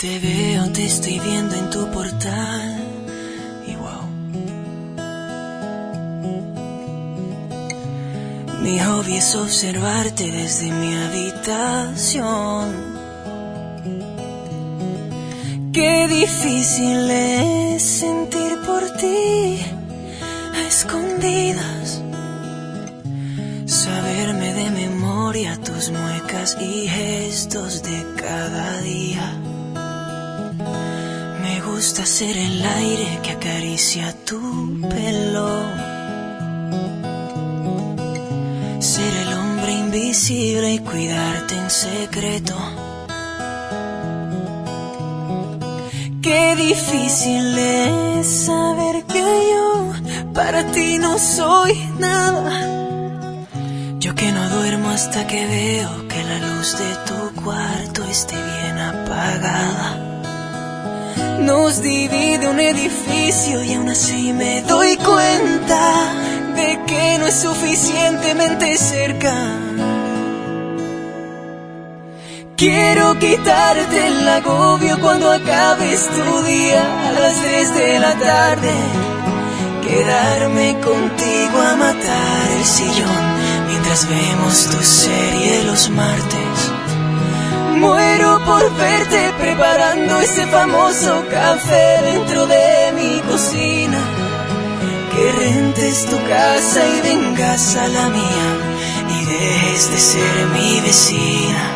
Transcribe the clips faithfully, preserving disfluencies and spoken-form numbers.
te veo, te estoy viendo en tu portal y wow. Mi hobby es observarte desde mi habitación. Qué difícil es sentir por ti a escondidas, saberme de memoria tus muecas y gestos de cada día. Me gusta ser el aire que acaricia tu pelo, ser el hombre invisible y cuidarte en secreto. Qué difícil es saber que yo para ti no soy nada. Yo que no duermo hasta que veo que la luz de tu cuarto esté bien apagada. Nos divide un edificio y aún así me doy cuenta de que no es suficientemente cerca. Quiero quitarte el agobio cuando acabes tu día a las tres de la tarde. Quedarme contigo a matar el sillón mientras vemos tu serie los martes. Muero por verte preparando ese famoso café dentro de mi cocina. Que rentes tu casa y vengas a la mía y dejes de ser mi vecina.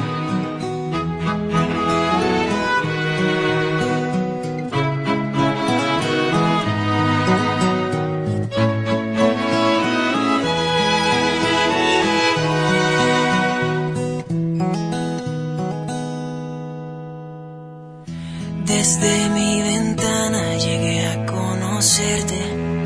Desde mi ventana llegué a conocerte,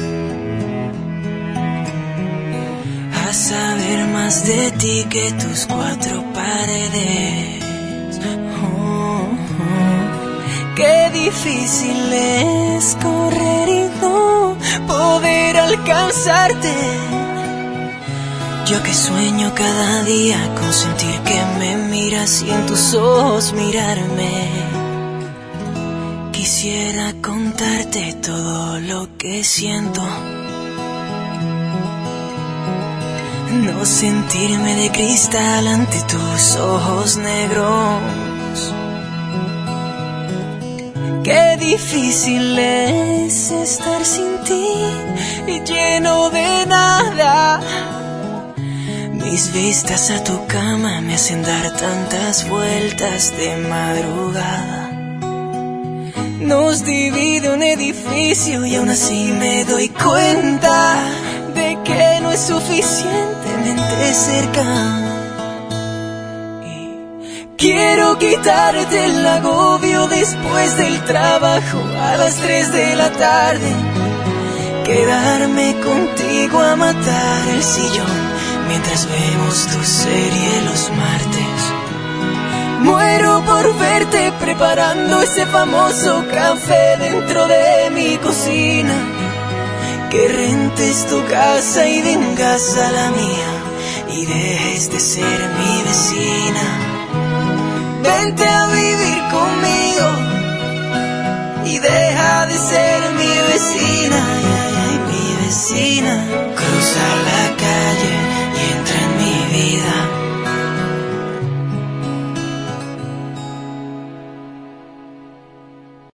a saber más de ti que tus cuatro paredes. Oh, oh. Qué difícil es correr y no poder alcanzarte. Yo que sueño cada día con sentir que me miras y en tus ojos mirarme. Quisiera contarte todo lo que siento, no sentirme de cristal ante tus ojos negros. Qué difícil es estar sin ti y lleno de nada. Mis vistas a tu cama me hacen dar tantas vueltas de madrugada. Nos divide un edificio y aún así me doy cuenta de que no es suficientemente cerca. Y quiero quitarte el agobio después del trabajo a las tres de la tarde. Quedarme contigo a matar el sillón mientras vemos tu serie los martes. Muero por verte preparando ese famoso café dentro de mi cocina. Que rentes tu casa y vengas a la mía y dejes de ser mi vecina. Vente a vivir